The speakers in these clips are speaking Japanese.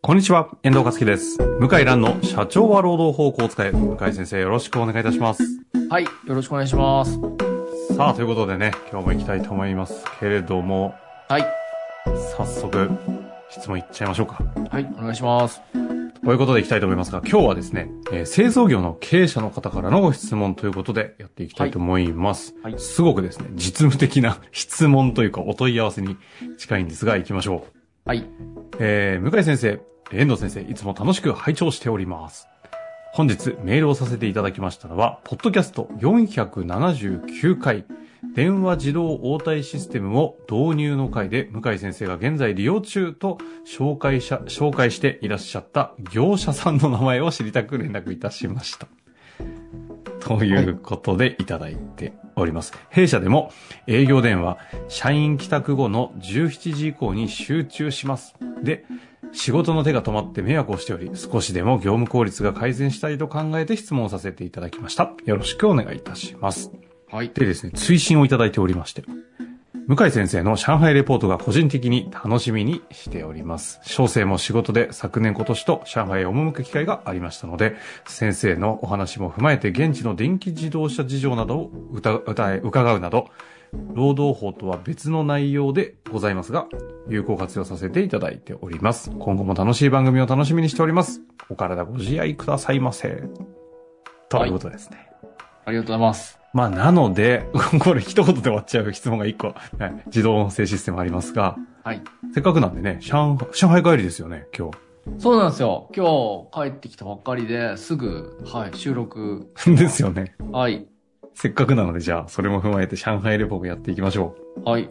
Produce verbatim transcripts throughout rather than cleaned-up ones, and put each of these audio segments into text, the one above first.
こんにちは、遠藤和樹です。向井蘭の社長は労働法を使え。向井先生、よろしくお願いいたします。 はい、よろしくお願いします。 さあ、ということでね、今日も行きたいと思いますけれども、 はい。 早速、質問いっちゃいましょうか。 はい、お願いします。 ということで行きたいと思いますが、今日はですね、えー、製造業の経営者の方からのご質問ということでやっていきたいと思います。はいはい、すごくですね、実務的な質問というかお問い合わせに近いんですが、行きましょう。 はい。 えー、向井先生、遠藤先生、いつも楽しく拝聴しております。本日メールをさせていただきましたのは、ポッドキャストよんひゃくななじゅうきゅうかい、電話自動応対システムを導入の回で、向井先生が現在利用中と紹介し、紹介していらっしゃった業者さんの名前を知りたく連絡いたしました。ということでいただいております。はい、弊社でも営業電話、社員帰宅後のじゅうしちじ以降に集中します。で、仕事の手が止まって迷惑をしており、少しでも業務効率が改善したいと考えて質問させていただきました。よろしくお願いいたします。はい。でですね、追伸をいただいておりまして、向井先生の上海レポートが個人的に楽しみにしております。小生も仕事で昨年今年と上海へ赴く機会がありましたので、先生のお話も踏まえて現地の電気自動車事情などを歌歌え伺うなど、労働法とは別の内容でございますが、有効活用させていただいております。今後も楽しい番組を楽しみにしております。お体ご自愛くださいませ。ということですね。 はい、ありがとうございます。 まあ、なので、これ一言で終わっちゃう質問が一個、はい、自動音声システムありますが、はい。せっかくなんでね、上海、上海帰りですよね、今日。 そうなんですよ。今日帰ってきたばっかりで、すぐ、はい、収録。 ですよね。 はい。 せっかくなので、じゃあ、それも踏まえて上海レポをやっていきましょう。はい。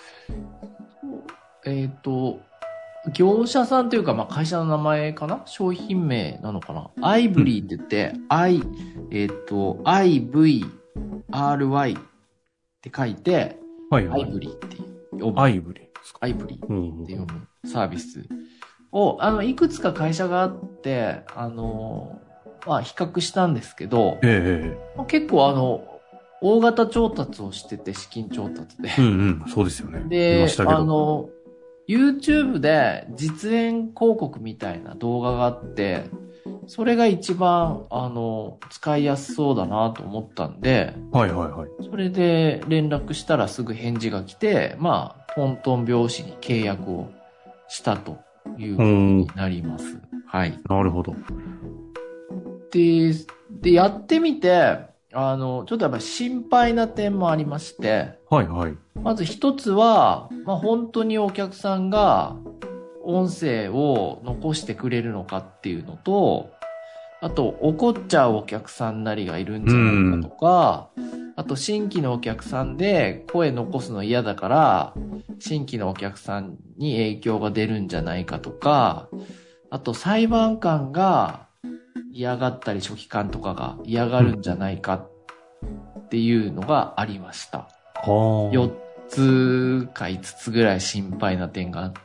えっと、業者さんというか、まあ、会社の名前かな？商品名なのかな？アイブリーって言って、うん、I、えっと、アイブイアールワイ って書いて、はいはい、アイブリーって呼ぶ。 アイブリーですか？ アイブリーって呼ぶサービスを、あの、いくつか会社があって、あの、まあ、比較したんですけど、ええ、結構あの、大型調達をしてて、資金調達で。 うんうん、そうですよね。 で、あの、YouTube で実演広告みたいな動画があって、それが一番、あの、使いやすそうだなと思ったんで、はいはいはい。それで連絡したらすぐ返事が来て、まあ、トントン拍子に契約をしたということになります。はい。 なるほど。 で、で、やってみて、あの、ちょっとやっぱり心配な点もありまして、はいはい。まず一つは、まあ本当にお客さんが音声を残してくれるのかっていうのと、あと怒っちゃうお客さんなりがいるんじゃないかとか、あと新規のお客さんで声残すの嫌だから、新規のお客さんに影響が出るんじゃないかとか、あと裁判官が嫌がったり書記官とかが嫌がるんじゃないかっていうのがありました。よっつかいつつぐらい心配な点があって。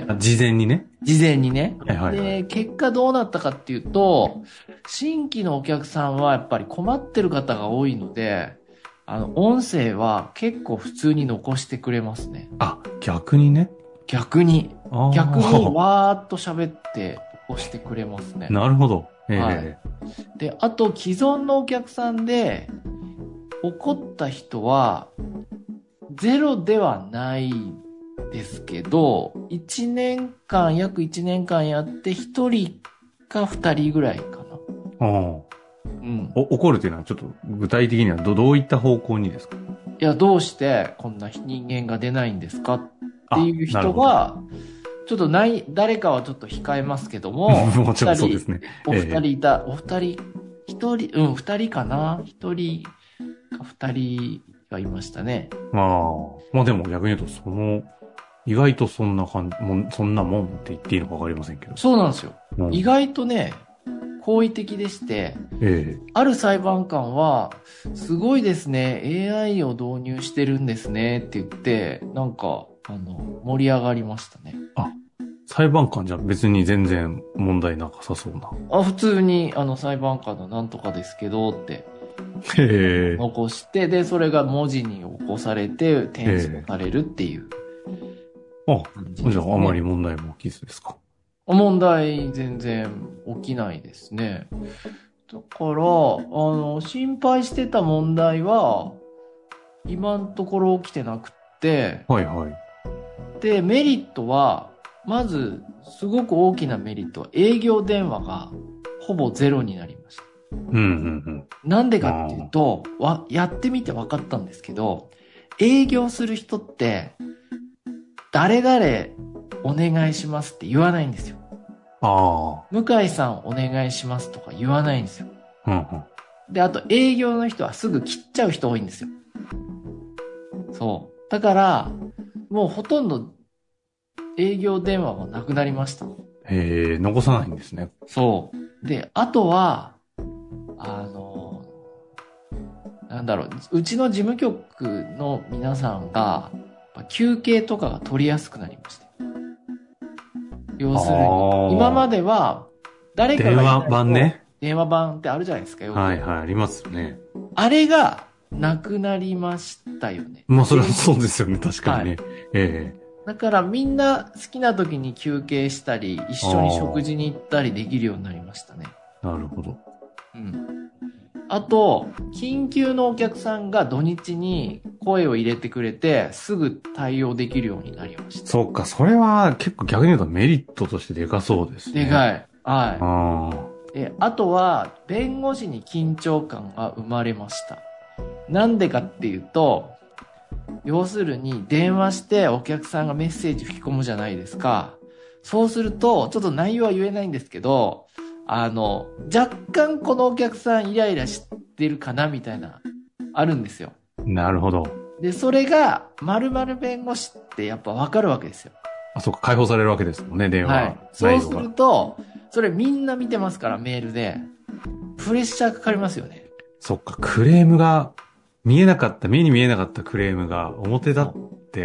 事前にね。 事前にね。 はいはいはい、 で、結果どうなったかっていうと、新規のお客さんはやっぱり困ってる方が多いので、あの、音声は結構普通に残してくれますね。 あ、逆にね。 逆に。逆にわーっと喋って残してくれますね。 なるほど。 はい。で、あと既存のお客さんで怒った人はゼロではないですけど、いちねんかん、約いちねんかんやってひとりかふたりぐらいかな。ああ。 うん。お、怒るっていうのはちょっと具体的にはど、どういった方向にですか？ いや、どうしてこんな人間が出ないんですかっていう人が、ちょっとない、誰かはちょっと控えますけども。 もちろんそうですね。 お二人いた、ええ、お二人、一人、うん、二人かな一人か二人がいましたね。 まあ、まあでも逆に言うと、その、意外とそんな感じ、もん、そんなもんって言っていいのかわかりませんけど。 そうなんですよ。うん、意外とね、好意的でして、ええ、ある裁判官は、すごいですね、エーアイ を導入してるんですねって言って、なんか、あの、盛り上がりましたね。 あ、裁判官じゃ別に全然問題なさそうな。 あ、普通に、あの、裁判官のなんとかですけどって、へ残して、で、それが文字に起こされて、転送されるっていう、 ね。あ、じゃああまり問題も起きずですか？ 問題全然起きないですね。だから、あの、心配してた問題は、今のところ起きてなくって、 はいはい。 で、メリットは、まず、すごく大きなメリットは、営業電話がほぼゼロになりました。 うんうんうん。 なんでかっていうと、わ、やってみて分かったんですけど、営業する人って、誰々お願いしますって言わないんですよ。 ああ。 向井さんお願いしますとか言わないんですよ。 うんうん。 で、あと営業の人はすぐ切っちゃう人多いんですよ。そう。だから、もうほとんど営業電話はなくなりました。 へえ、残さないんですね。 そう。で、あとは、あの、なんだろう、うちの事務局の皆さんが、休憩とかが取りやすくなりました。要するに、今までは、誰かが電話番ね。 電話番ってあるじゃないですか、よく。 はいはい、ありますよね。 あれが、なくなりましたよね。 まあ、それはそうですよね、確かにね。はい、ええ。 だからみんな好きな時に休憩したり、一緒に食事に行ったりできるようになりましたね。 なるほど。 うん。あと、緊急のお客さんが土日に声を入れてくれて、すぐ対応できるようになりました。 そうか、それは結構逆に言うとメリットとしてでかそうですね。 でかい。はい。 あえ、あとは、弁護士に緊張感が生まれました。なんでかっていうと、要するに電話してお客さんがメッセージ吹き込むじゃないですか。そうすると、ちょっと内容は言えないんですけど、あの、若干このお客さんイライラしてるかなみたいな、あるんですよ。 なるほど。 で、それが、〇〇弁護士ってやっぱわかるわけですよ。 あ、そうか、解放されるわけですもんね、電話。はい。 そうすると、それみんな見てますからメールで、プレッシャーかかりますよね。 そっか、クレームが、見えなかった、目に見えなかったクレームが表だって、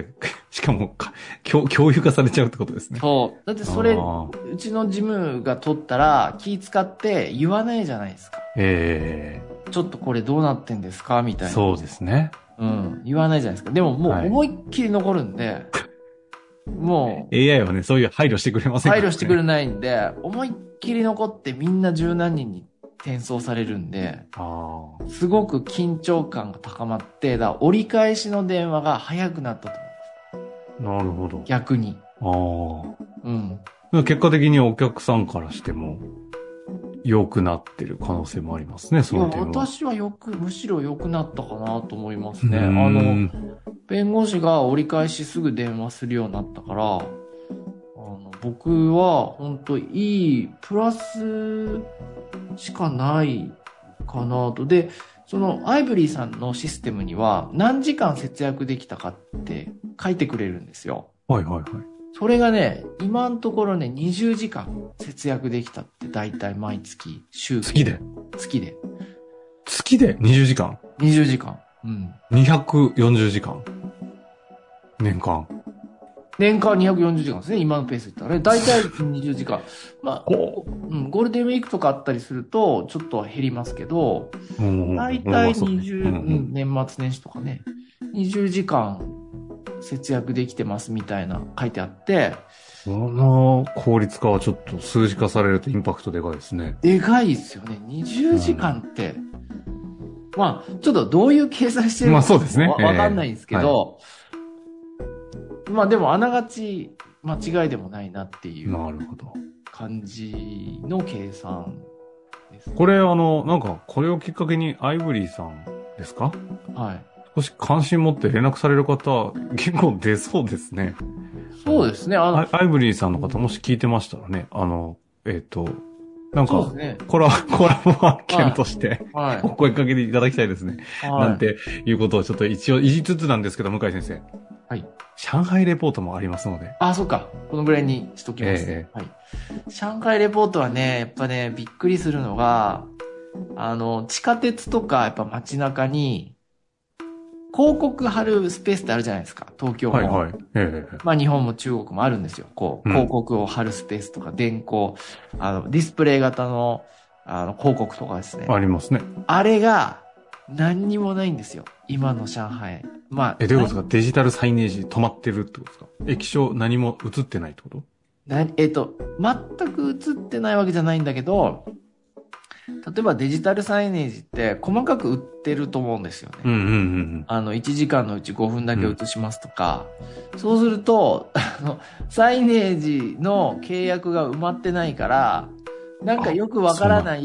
しかも共、共有化されちゃうってことですね。 そう。だってそれ、うちの事務が取ったら気使って言わないじゃないですか。 ええー。 ちょっとこれどうなってんですかみたいな。 そうですね。 うん。言わないじゃないですか。でももう思いっきり残るんで、はい、もう。 エーアイ はね、そういう配慮してくれませんからね。 配慮してくれないんで、思いっきり残ってみんな十何人に転送されるんで、あすごく緊張感が高まって、だ折り返しの電話が早くなったと思います。なるほど。 逆に。 ああ。うん。結果的にお客さんからしても、良くなってる可能性もありますね、その点は。 私はよく、むしろ良くなったかなと思いますね。あの、弁護士が折り返しすぐ電話するようになったから、あの僕は本当いい、プラスしかないかなと。で、そのアイブリーさんのシステムには何時間節約できたかって書いてくれるんですよ。 はいはいはい。 それがね、今のところね、にじゅうじかん節約できたって大体毎月、週。 月で月で。 月でにじゅうじかん ? にじゅうじかん。うん。 にひゃくよんじゅうじかん。年間。 年間にひゃくよんじゅうじかんですね、今のペースで言ったらね。大体にじゅうじかん。まあ、うん、ゴールデンウィークとかあったりすると、ちょっと減りますけど、大体にじゅう、うん、年末年始とかね、にじゅうじかん節約できてますみたいな書いてあって、 その効率化はちょっと数字化されるとインパクトでかいですね。 でかいですよね。にじゅうじかんって、うん、まあ、ちょっとどういう計算してるのかわかんないんですけど、えーはい、まあでもあながち間違いでもないなっていう感じの計算です、ね。 これあの、なんかこれをきっかけにアイブリーさんですか？ はい。 少し関心持って連絡される方、結構出そうですね。 そうですね。あの、 アイブリーさんの方もし聞いてましたらね、あの、えっ、ー、と、なんか、 ね、 コラ、コラボ案件として、 はい、 お声かけていただきたいですね。はい、なんていうことをちょっと一応言いつつなんですけど、向井先生。 はい。 上海レポートもありますので。 あ、そっか。このぐらいにしときます。えー、はい。上海レポートはね、やっぱね、びっくりするのが、あの、地下鉄とか、やっぱ街中に、広告貼るスペースってあるじゃないですか。東京も。 はいはい。ええ、 まあ日本も中国もあるんですよ。こう、広告を貼るスペースとか、電光、あの、ディスプレイ型の、あの、広告とかですね。 ありますね。 あれが、何にもないんですよ。今の上海。まあ。 え、どういうことですか？デジタルサイネージ止まってるってことですか？液晶何も映ってないってこと？ なえっと、全く映ってないわけじゃないんだけど、例えばデジタルサイネージって細かく売ってると思うんですよね。 うんうんうん。 あの、いちじかんのうちごふんだけ映しますとか、うん、そうすると、あの、サイネージの契約が埋まってないから、なんかよくわからない、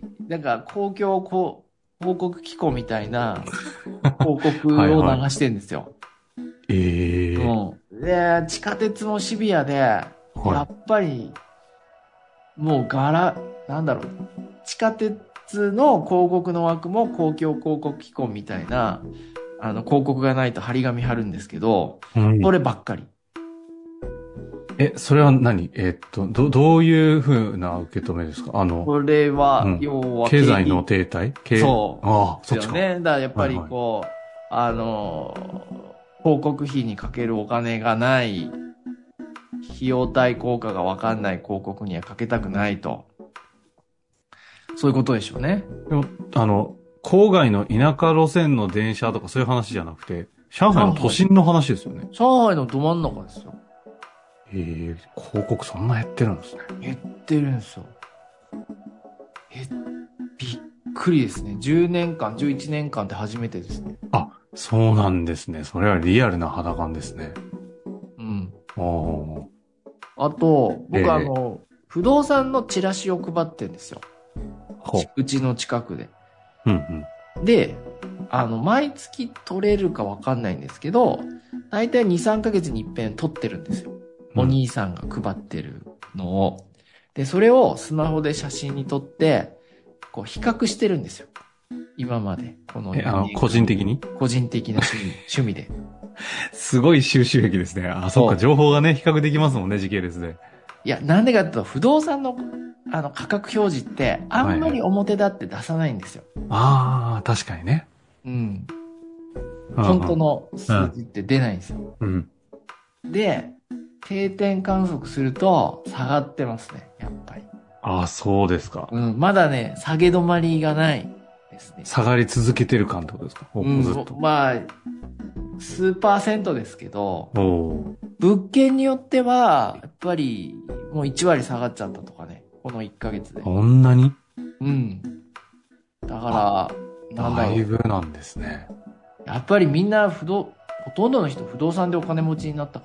なんか公共広告機構みたいな広告を流してるんですよ。 はいはい、ええー。 うん。で、地下鉄もシビアで、やっぱり、もう柄、なんだろう、地下鉄の広告の枠も公共広告機構みたいな、あの、広告がないと張り紙貼るんですけど、うん、そればっかり。 え、それは何えー、っと、ど、どういうふうな受け止めですか？あの、 これは、うん、要は、 経済の停滞？ そう。 ああ、そっちか。ね。だからやっぱりこう、はいはい、あの、広告費にかけるお金がない、費用対効果がわかんない広告にはかけたくないと。そういうことでしょうね。 でも、あの、郊外の田舎路線の電車とかそういう話じゃなくて、上海の都心の話ですよね。 上海のど真ん中ですよ。 へえ、広告そんな減ってるんですね。 減ってるんですよ。え、びっくりですね。じゅうねんかん、じゅういちねんかんって初めてですね。 あ、そうなんですね。それはリアルな肌感ですね。 うん。 おあと、僕、えー、あの、不動産のチラシを配ってるんですよ。うちの近くで。 うんうん、で、あの、毎月取れるかわかんないんですけど、だいたいに、さんかげつに一遍取ってるんですよ。お兄さんが配ってるのを。で、それをスマホで写真に撮って、こう比較してるんですよ。今まで。この。 え、あの、個人的に個人的な趣味、趣味で。 すごい収集癖ですね。あ、そっか、情報がね、比較できますもんね、時系列で。 いや、なんでかっていうと、不動産の、あの、価格表示って、あんまり表立って出さないんですよ。 はいはい、ああ、確かにね。 うん。本当の数字って出ないんですよ。 うん。 で、定点観測すると、下がってますね、やっぱり。 ああ、そうですか。 うん、まだね、下げ止まりがないですね。 下がり続けてる感ってことですか？ うん、ずっと。まあ、数パーセントですけど、物件によっては、やっぱり、もういちわり下がっちゃったとかね、このいっかげつで。 そんなに？ うん。だから、 なんだろう。だいぶなんですね。 やっぱりみんな不動、ほとんどの人不動産でお金持ちになったから。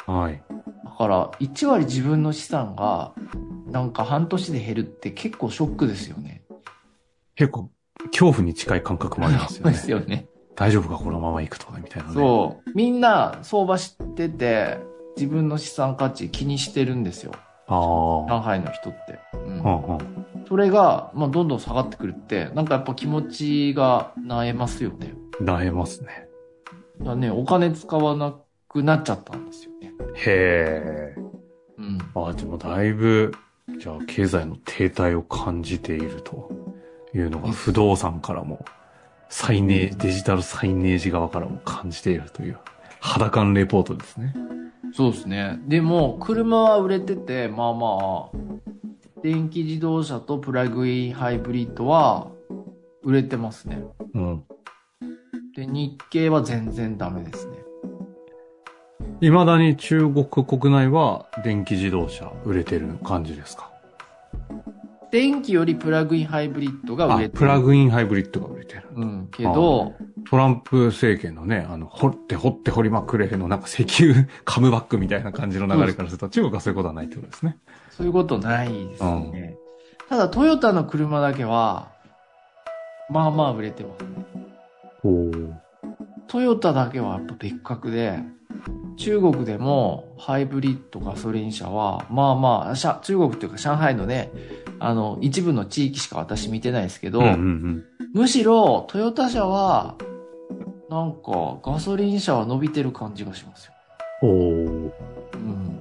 はい。 だから、いちわり自分の資産が、なんか半年で減るって結構ショックですよね。 結構、恐怖に近い感覚もありますよね。 ですよね。 大丈夫かこのまま行くとかみたいなね。 そう。みんな相場知ってて、自分の資産価値気にしてるんですよ。 ああ。 上海の人って。うん。 はんはん。 それが、まあ、どんどん下がってくるって、なんかやっぱ気持ちが萎えますよね。 萎えますね。 だね、お金使わなくなっちゃったんですよね。 へえ。 うん。 ああ、でもだいぶ、じゃあ経済の停滞を感じているというのが不動産からも、サイネージ、デジタルサイネージ側からも感じているという肌感レポートですね。 そうですね。でも、車は売れてて、まあまあ、電気自動車とプラグインハイブリッドは売れてますね。 うん。 で、日系は全然ダメですね。 未だに中国国内は電気自動車売れてる感じですか？ 電気よりプラグインハイブリッドが売れてる。 あ、プラグインハイブリッドが売れてる。 うん。けど、 トランプ政権のね、あの、掘って掘って掘りまくれのなんか石油カムバックみたいな感じの流れからすると、中国はそういうことはないってことですね。 そういうことないですね。うん、ただ、トヨタの車だけは、まあまあ売れてますね。 ほう。 トヨタだけはやっぱ別格で、中国でもハイブリッドガソリン車は、まあまあ、中国っていうか上海のね、あの、一部の地域しか私見てないですけど、 うんうんうん、 むしろトヨタ車は、なんかガソリン車は伸びてる感じがしますよ。 おー。 うん。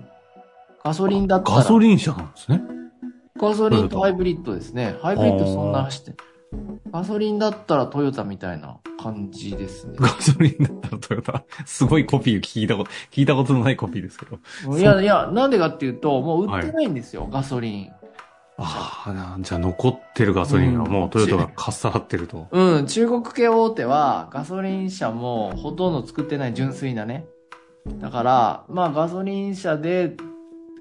ガソリンだったら。 ガソリン車なんですね。 ガソリンとハイブリッドですね。ハイブリッドそんな走って。ガソリンだったらトヨタみたいな感じですね。 ガソリンだったらトヨタ。すごいコピー聞いたこと、聞いたことのないコピーですけど。 いやいや、なんでかっていうと、もう売ってないんですよ、はい、ガソリン。 ああ、じゃあ残ってるガソリンはもうトヨタがかっさらってると。 うん、中国系大手はガソリン車もほとんど作ってない純粋なね。だから、まあガソリン車で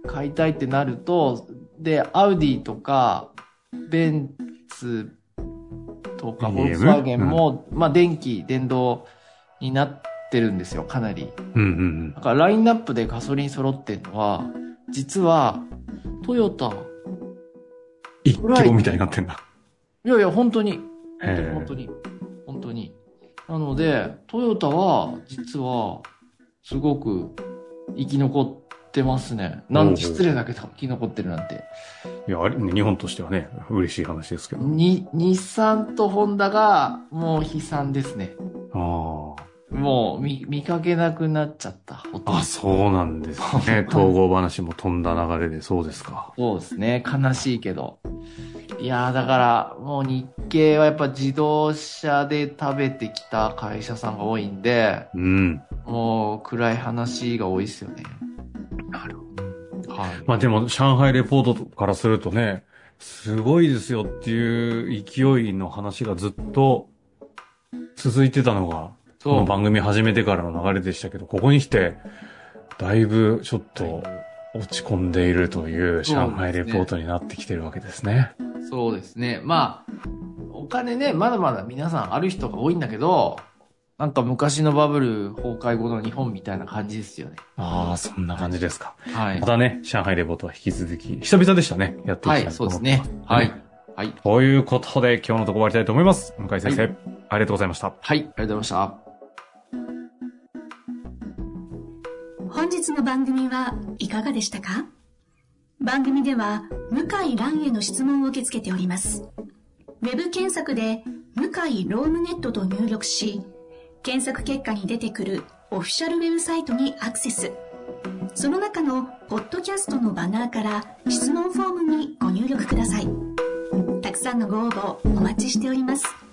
買いたいってなると、で、アウディとか、ベンツとか、フォルクスワーゲンも、うん、まあ、電気、電動になってるんですよ、かなり。 うんうんうん。 だから、ラインナップでガソリン揃ってるのは、実は、トヨタ。 一強みたいになってんだ。 いやいや、本当に。本当に、本当に。本当に。なので、トヨタは、実は、すごく生き残ってますね。なんて失礼だけど、生き残ってるなんて。 いや、あれ、日本としてはね、嬉しい話ですけど。 に、日産とホンダが、もう悲惨ですね。 ああ。 もう見、見かけなくなっちゃった。 あ、そうなんですね。統合話も飛んだ流れで、そうですか。 そうですね。悲しいけど。いやー、だから、もう日系はやっぱ自動車で食べてきた会社さんが多いんで、 うん。 もう暗い話が多いですよね。 なるほど。はい。まあでも、上海レポートからするとね、すごいですよっていう勢いの話がずっと続いてたのが、この番組始めてからの流れでしたけど、ここに来て、だいぶちょっと落ち込んでいるという上海レポートになってきてるわけですね。 そうですね。まあ、お金ね、まだまだ皆さんある人が多いんだけど、なんか昔のバブル崩壊後の日本みたいな感じですよね。 ああ、そんな感じですか。 はい。 またね、上海レポートは引き続き、久々でしたね。やっていきたいと思います。 はい、そうですね。はい。はい。 ということで、今日のところ終わりたいと思います。向井先生、はい、ありがとうございました。 はい、ありがとうございました。 本日の番組はいかがでしたか？番組では向井蘭への質問を受け付けております。ウェブ検索で向井ロームネットと入力し、検索結果に出てくるオフィシャルウェブサイトにアクセス。その中のポッドキャストのバナーから質問フォームにご入力ください。たくさんのご応募お待ちしております。